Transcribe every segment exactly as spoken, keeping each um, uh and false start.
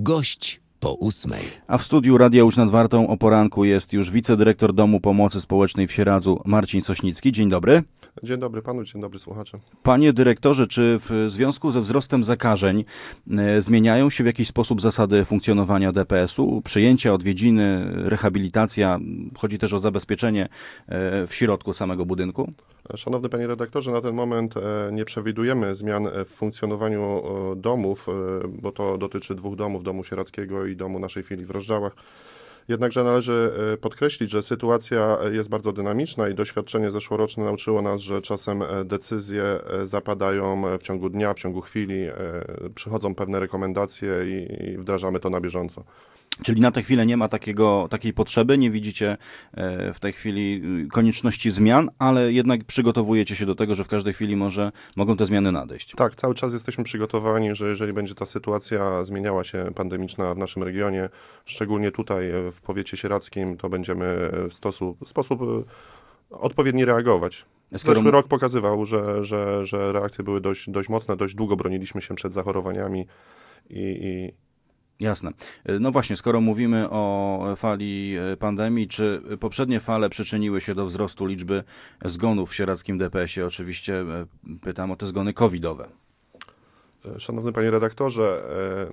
Gość po ósmej. A w studiu Radia Łódź nad Wartą o poranku jest już wicedyrektor Domu Pomocy Społecznej w Sieradzu Marcin Sośnicki. Dzień dobry. Dzień dobry panu, dzień dobry słuchacze. Panie dyrektorze, czy w związku ze wzrostem zakażeń e, zmieniają się w jakiś sposób zasady funkcjonowania D P S-u? Przyjęcia, odwiedziny, rehabilitacja, chodzi też o zabezpieczenie e, w środku samego budynku? Szanowny panie redaktorze, na ten moment e, nie przewidujemy zmian w funkcjonowaniu e, domów, e, bo to dotyczy dwóch domów, domu sieradzkiego i domu naszej filii w Rozdziałach. Jednakże należy podkreślić, że sytuacja jest bardzo dynamiczna i doświadczenie zeszłoroczne nauczyło nas, że czasem decyzje zapadają w ciągu dnia, w ciągu chwili, przychodzą pewne rekomendacje i wdrażamy to na bieżąco. Czyli na tę chwilę nie ma takiego, takiej potrzeby, nie widzicie w tej chwili konieczności zmian, ale jednak przygotowujecie się do tego, że w każdej chwili może, mogą te zmiany nadejść. Tak, cały czas jesteśmy przygotowani, że jeżeli będzie ta sytuacja zmieniała się pandemiczna w naszym regionie, szczególnie tutaj w powiecie sieradzkim, to będziemy w sposób, w sposób odpowiedni reagować. Skoro... Zeszły rok pokazywał, że, że, że reakcje były dość, dość mocne, dość długo broniliśmy się przed zachorowaniami i, i Jasne. No właśnie, skoro mówimy o fali pandemii, czy poprzednie fale przyczyniły się do wzrostu liczby zgonów w sieradzkim D P S-ie? Oczywiście pytam o te zgony covidowe. Szanowny panie redaktorze,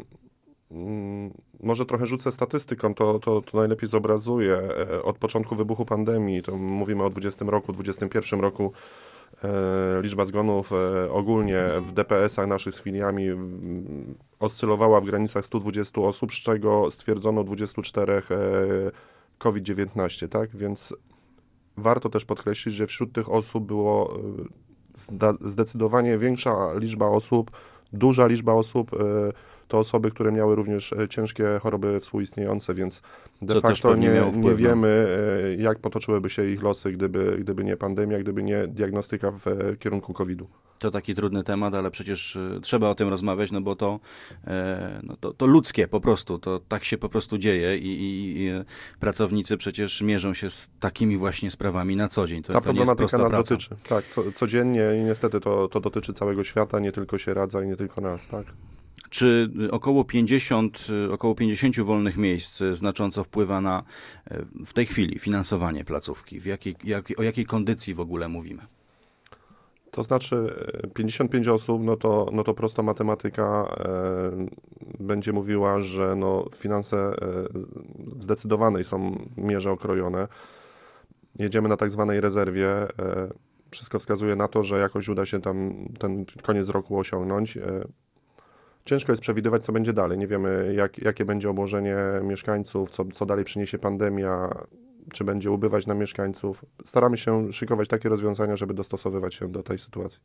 może trochę rzucę statystyką, to, to, to najlepiej zobrazuje. Od początku wybuchu pandemii, to mówimy o dwudziestym roku, dwudziestym pierwszym roku, E, liczba zgonów e, ogólnie w D P S-ach naszych z filiami m, oscylowała w granicach stu dwudziestu osób, z czego stwierdzono dwudziestu czterech e, COVID dziewiętnaście, tak? Więc warto też podkreślić, że wśród tych osób było e, zda, zdecydowanie większa liczba osób, duża liczba osób, e, to osoby, które miały również ciężkie choroby współistniejące, więc de Co facto nie, wpływ, nie wiemy, jak potoczyłyby się ich losy, gdyby, gdyby nie pandemia, gdyby nie diagnostyka w kierunku kowida. To taki trudny temat, ale przecież trzeba o tym rozmawiać, no bo to, no to, to ludzkie po prostu, to tak się po prostu dzieje i, i, i pracownicy przecież mierzą się z takimi właśnie sprawami na co dzień. To, Ta to nie jest problematyka nas praca. dotyczy, tak, co, codziennie i niestety to, to dotyczy całego świata, nie tylko Sieradza i nie tylko nas, tak. Czy około pięćdziesiąt, około pięćdziesiąt wolnych miejsc znacząco wpływa na w tej chwili finansowanie placówki? W jakiej, jak, o jakiej kondycji w ogóle mówimy? To znaczy pięćdziesiąt pięć osób, no to, no to prosta matematyka e, będzie mówiła, że no finanse e, w zdecydowanej są mierze okrojone. Jedziemy na tak zwanej rezerwie. E, wszystko wskazuje na to, że jakoś uda się tam ten koniec roku osiągnąć. E, Ciężko jest przewidywać, co będzie dalej. Nie wiemy, jak, jakie będzie obłożenie mieszkańców, co, co dalej przyniesie pandemia, czy będzie ubywać nam mieszkańców. Staramy się szykować takie rozwiązania, żeby dostosowywać się do tej sytuacji.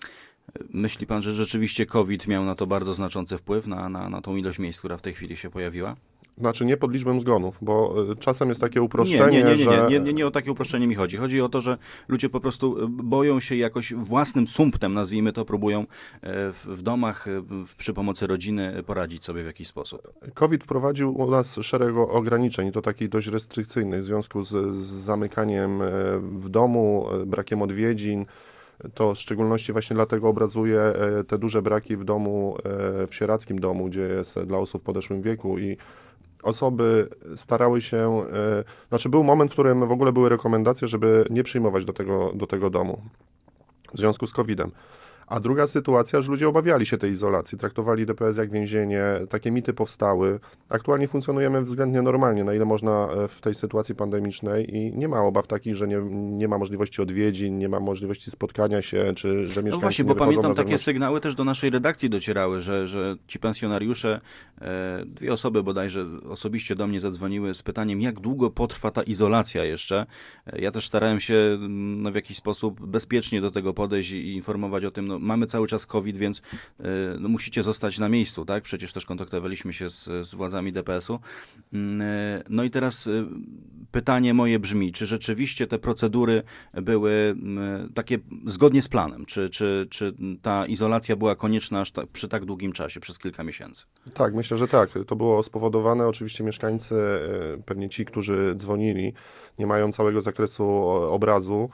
Myśli pan, że rzeczywiście COVID miał na to bardzo znaczący wpływ, na, na, na tą ilość miejsc, która w tej chwili się pojawiła? Znaczy nie pod liczbą zgonów, bo czasem jest takie uproszczenie, nie, nie, nie, nie, że... nie, nie, nie o takie uproszczenie mi chodzi. Chodzi o to, że ludzie po prostu boją się jakoś własnym sumptem, nazwijmy to, próbują w, w domach przy pomocy rodziny poradzić sobie w jakiś sposób. COVID wprowadził u nas szereg ograniczeń, i to takich dość restrykcyjnych w związku z, z zamykaniem w domu, brakiem odwiedzin. To w szczególności właśnie dlatego obrazuje te duże braki w domu, w sieradzkim domu, gdzie jest dla osób w podeszłym wieku i osoby starały się, e, znaczy był moment, w którym w ogóle były rekomendacje, żeby nie przyjmować do tego, do tego domu w związku z kowidem. A druga sytuacja, że ludzie obawiali się tej izolacji, traktowali D P S jak więzienie, takie mity powstały. Aktualnie funkcjonujemy względnie normalnie, na ile można w tej sytuacji pandemicznej i nie ma obaw takich, że nie, nie ma możliwości odwiedzin, nie ma możliwości spotkania się, czy że mieszkańcy No właśnie, nie bo wychodzą pamiętam na takie zewnątrz. sygnały też do naszej redakcji docierały, że, że ci pensjonariusze, e, dwie osoby bodajże osobiście do mnie zadzwoniły z pytaniem, jak długo potrwa ta izolacja jeszcze. E, ja też starałem się no, w jakiś sposób bezpiecznie do tego podejść i informować o tym, no, mamy cały czas COVID, więc y, no, musicie zostać na miejscu, tak? Przecież też kontaktowaliśmy się z, z władzami D P S-u. Y, no i teraz y, pytanie moje brzmi, czy rzeczywiście te procedury były y, takie zgodnie z planem? Czy, czy, czy ta izolacja była konieczna aż ta, przy tak długim czasie, przez kilka miesięcy? Tak, myślę, że tak. To było spowodowane. Oczywiście mieszkańcy, y, pewnie ci, którzy dzwonili, nie mają całego zakresu obrazu.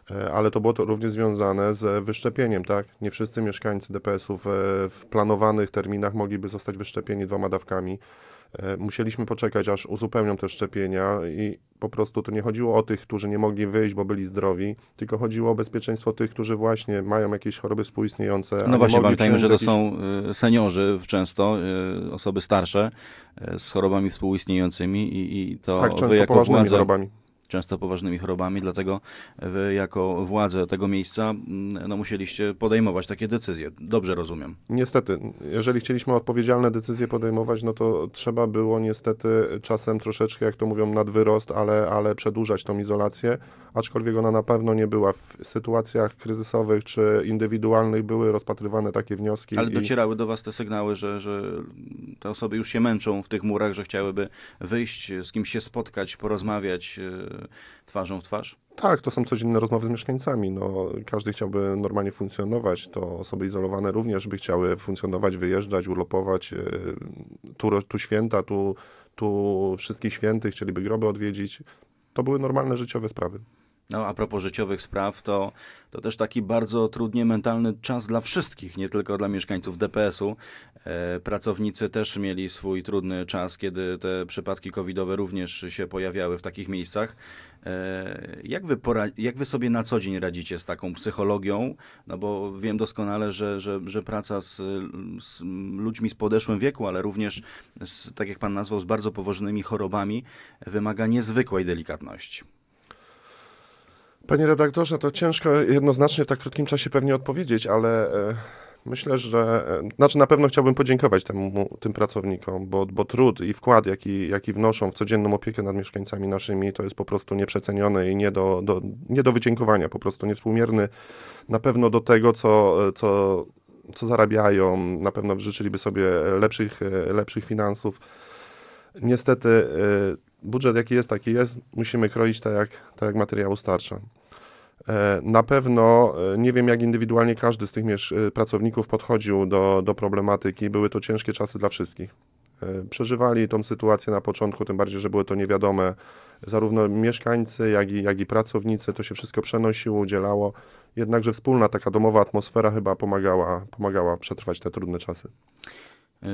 ale to było to również związane z wyszczepieniem, tak? Nie wszyscy mieszkańcy D P S-ów w planowanych terminach mogliby zostać wyszczepieni dwoma dawkami. Musieliśmy poczekać, aż uzupełnią te szczepienia i po prostu to nie chodziło o tych, którzy nie mogli wyjść, bo byli zdrowi, tylko chodziło o bezpieczeństwo tych, którzy właśnie mają jakieś choroby współistniejące. No właśnie, pamiętajmy, że to jakiś... są seniorzy często, osoby starsze z chorobami współistniejącymi i, i to tak, wy często jako poważnymi władze... chorobami. często poważnymi chorobami, dlatego wy jako władze tego miejsca no, musieliście podejmować takie decyzje. Dobrze rozumiem. Niestety, jeżeli chcieliśmy odpowiedzialne decyzje podejmować, no to trzeba było niestety czasem troszeczkę, jak to mówią, nadwyrost, ale, ale przedłużać tą izolację, aczkolwiek ona na pewno nie była. W sytuacjach kryzysowych czy indywidualnych były rozpatrywane takie wnioski. Ale i... docierały do was te sygnały, że, że te osoby już się męczą w tych murach, że chciałyby wyjść, z kimś się spotkać, porozmawiać twarzą w twarz? Tak, to są codzienne rozmowy z mieszkańcami. No, każdy chciałby normalnie funkcjonować, to osoby izolowane również by chciały funkcjonować, wyjeżdżać, urlopować. Tu, tu święta, tu, tu wszystkich świętych, chcieliby groby odwiedzić. To były normalne życiowe sprawy. No, a propos życiowych spraw, to, to też taki bardzo trudnie mentalny czas dla wszystkich, nie tylko dla mieszkańców D P S-u. E, pracownicy też mieli swój trudny czas, kiedy te przypadki covidowe również się pojawiały w takich miejscach. E, jak wy, pora- jak wy sobie na co dzień radzicie z taką psychologią? No bo wiem doskonale, że, że, że praca z, z ludźmi z podeszłym wieku, ale również, z, tak jak pan nazwał, z bardzo poważnymi chorobami, wymaga niezwykłej delikatności. Panie redaktorze, to ciężko jednoznacznie w tak krótkim czasie pewnie odpowiedzieć, ale e, myślę, że... E, znaczy na pewno chciałbym podziękować temu, tym pracownikom, bo, bo trud i wkład, jaki, jaki wnoszą w codzienną opiekę nad mieszkańcami naszymi, to jest po prostu nieprzeceniony i nie do, do, nie do wydziękowania, po prostu niewspółmierny na pewno do tego, co, co, co zarabiają. Na pewno życzyliby sobie lepszych, lepszych finansów. Niestety e, budżet jaki jest, taki jest. Musimy kroić tak, jak, tak jak materiału starcza. Na pewno nie wiem, jak indywidualnie każdy z tych pracowników podchodził do, do problematyki. Były to ciężkie czasy dla wszystkich. Przeżywali tą sytuację na początku, tym bardziej, że było to niewiadome. Zarówno mieszkańcy, jak i, jak i pracownicy, to się wszystko przenosiło, udzielało. Jednakże wspólna taka domowa atmosfera chyba pomagała, pomagała przetrwać te trudne czasy. Yy...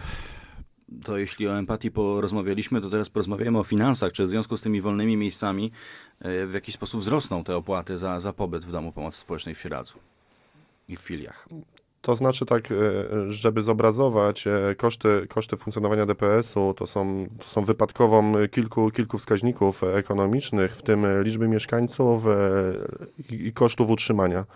To jeśli o empatii porozmawialiśmy, to teraz porozmawiamy o finansach. Czy w związku z tymi wolnymi miejscami w jakiś sposób wzrosną te opłaty za, za pobyt w Domu Pomocy Społecznej w Sieradzu i w filiach? To znaczy tak, żeby zobrazować koszty, koszty funkcjonowania D P S-u, to są, to są wypadkową kilku, kilku wskaźników ekonomicznych, w tym liczby mieszkańców i, i kosztów utrzymania.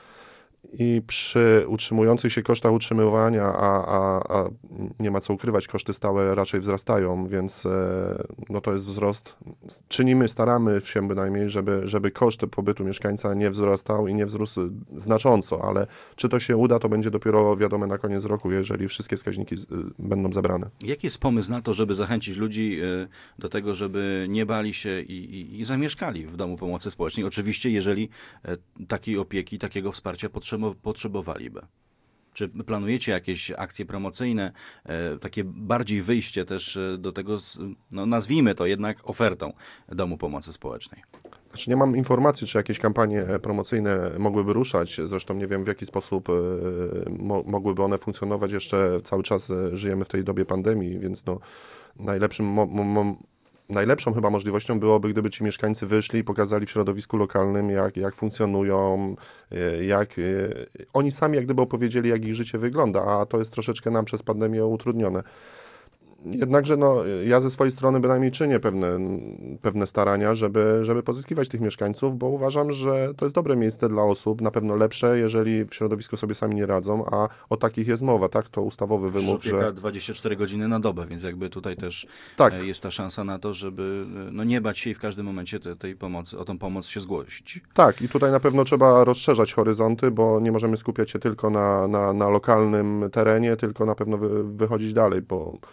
I przy utrzymujących się kosztach utrzymywania, a, a, a nie ma co ukrywać, koszty stałe raczej wzrastają, więc no to jest wzrost. Czynimy, staramy się bynajmniej, żeby, żeby koszt pobytu mieszkańca nie wzrastał i nie wzrósł znacząco, ale czy to się uda, to będzie dopiero wiadome na koniec roku, jeżeli wszystkie wskaźniki będą zebrane. Jaki jest pomysł na to, żeby zachęcić ludzi do tego, żeby nie bali się i, i, i zamieszkali w Domu Pomocy Społecznej? Oczywiście, jeżeli takiej opieki, takiego wsparcia potrzeba potrzebowaliby. Czy planujecie jakieś akcje promocyjne, e, takie bardziej wyjście też do tego, no nazwijmy to jednak ofertą Domu Pomocy Społecznej? Znaczy nie mam informacji, czy jakieś kampanie promocyjne mogłyby ruszać. Zresztą nie wiem, w jaki sposób e, mo, mogłyby one funkcjonować. Jeszcze cały czas żyjemy w tej dobie pandemii, więc no, najlepszym mo, mo, Najlepszą chyba możliwością byłoby, gdyby ci mieszkańcy wyszli i pokazali w środowisku lokalnym, jak, jak funkcjonują, jak oni sami jak gdyby opowiedzieli, jak ich życie wygląda, a to jest troszeczkę nam przez pandemię utrudnione. Jednakże no, ja ze swojej strony bynajmniej czynię pewne, pewne starania, żeby, żeby pozyskiwać tych mieszkańców, bo uważam, że to jest dobre miejsce dla osób, na pewno lepsze, jeżeli w środowisku sobie sami nie radzą, a o takich jest mowa, tak? To ustawowy wymóg, opieka że... dwadzieścia cztery godziny na dobę, więc jakby tutaj też tak. jest ta szansa na to, żeby no nie bać się i w każdym momencie tej, tej pomocy, o tą pomoc się zgłosić. Tak, i tutaj na pewno trzeba rozszerzać horyzonty, bo nie możemy skupiać się tylko na, na, na lokalnym terenie, tylko na pewno wy, wychodzić dalej, bo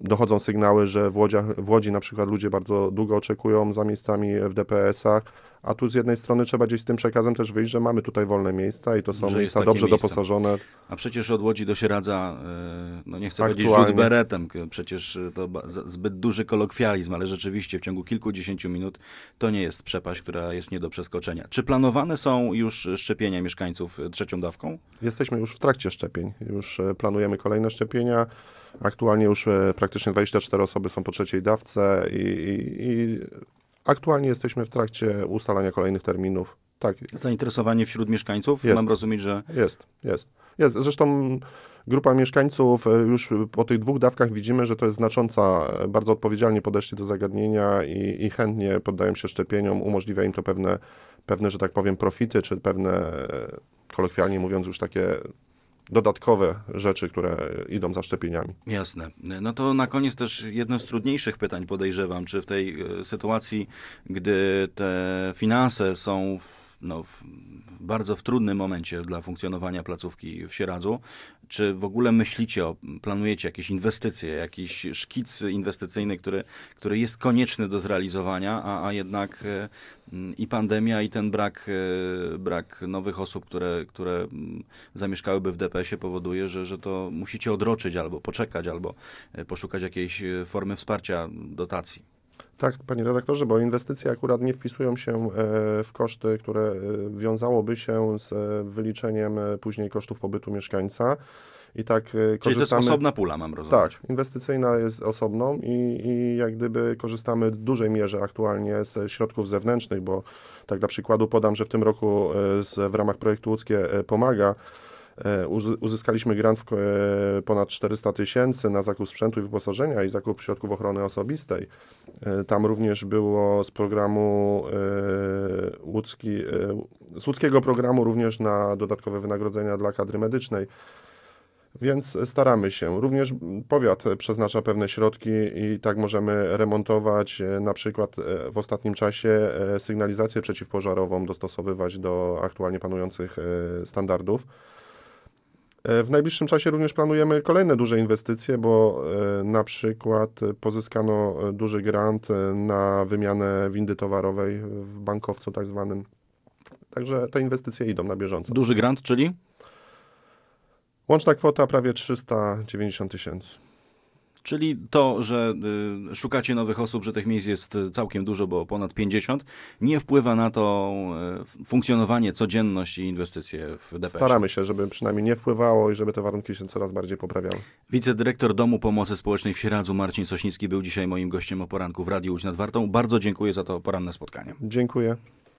dochodzą sygnały, że w, Łodziach, w Łodzi na przykład ludzie bardzo długo oczekują za miejscami w D P S-ach, a tu z jednej strony trzeba gdzieś z tym przekazem też wyjść, że mamy tutaj wolne miejsca i to są Że jest miejsca takie dobrze miejsce. doposażone. A przecież od Łodzi do Sieradza, e, no nie chcę powiedzieć Aktualnie. rzut beretem, k- przecież to ba- za- zbyt duży kolokwializm, ale rzeczywiście w ciągu kilkudziesięciu minut to nie jest przepaść, która jest nie do przeskoczenia. Czy planowane są już szczepienia mieszkańców trzecią dawką? Jesteśmy już w trakcie szczepień, już e, planujemy kolejne szczepienia. Aktualnie już e, praktycznie dwadzieścia cztery osoby są po trzeciej dawce i, i, i aktualnie jesteśmy w trakcie ustalania kolejnych terminów. Tak, Zainteresowanie wśród mieszkańców? Jest. Mam rozumieć, że jest, jest. jest. Zresztą grupa mieszkańców e, już po tych dwóch dawkach widzimy, że to jest znacząca, e, bardzo odpowiedzialnie podeszli do zagadnienia i, i chętnie poddają się szczepieniom, umożliwia im to pewne, pewne, że tak powiem, profity, czy pewne, e, kolokwialnie mówiąc, już takie dodatkowe rzeczy, które idą za szczepieniami. jasne. No to na koniec też jedno z trudniejszych pytań podejrzewam, czy w tej e, sytuacji, gdy te finanse są w, no, w, bardzo w trudnym momencie dla funkcjonowania placówki w Sieradzu, czy w ogóle myślicie o, planujecie jakieś inwestycje, jakiś szkic inwestycyjny, który, który jest konieczny do zrealizowania, a, a jednak e, m, i pandemia, i ten brak, e, brak nowych osób, które, które m, zamieszkałyby w D P S-ie powoduje, że, że to musicie odroczyć albo poczekać, albo e, poszukać jakiejś e, formy wsparcia, dotacji. Tak, panie redaktorze, bo inwestycje akurat nie wpisują się e, w koszty, które e, wiązałoby się z e, wyliczeniem e, później kosztów pobytu mieszkańca. I tak e, Czyli to jest korzystamy... osobna pula, mam rozumieć. Tak, inwestycyjna jest osobną i, i jak gdyby korzystamy w dużej mierze aktualnie ze środków zewnętrznych, bo tak dla przykładu podam, że w tym roku e, z, w ramach projektu Łódzkie e, Pomaga e, uzy- uzyskaliśmy grant w e, ponad czterysta tysięcy na zakup sprzętu i wyposażenia i zakup środków ochrony osobistej. E, Tam również było z programu e, łódzki, e, z łódzkiego programu również na dodatkowe wynagrodzenia dla kadry medycznej. Więc staramy się. Również powiat przeznacza pewne środki i tak możemy remontować e, na przykład e, w ostatnim czasie e, sygnalizację przeciwpożarową, dostosowywać do aktualnie panujących e, standardów. E, W najbliższym czasie również planujemy kolejne duże inwestycje, bo e, na przykład pozyskano duży grant e, na wymianę windy towarowej w bankowcu tak zwanym. Także te inwestycje idą na bieżąco. Duży grant, czyli? Łączna kwota prawie trzysta dziewięćdziesiąt tysięcy. Czyli to, że y, szukacie nowych osób, że tych miejsc jest y, całkiem dużo, bo ponad pięćdziesiąt, nie wpływa na to y, funkcjonowanie, codzienność i inwestycje w D P S-ie. Staramy się, żeby przynajmniej nie wpływało i żeby te warunki się coraz bardziej poprawiały. Wicedyrektor Domu Pomocy Społecznej w Sieradzu Marcin Sośnicki był dzisiaj moim gościem o poranku w Radiu Łódź nad Wartą. Bardzo dziękuję za to poranne spotkanie. Dziękuję.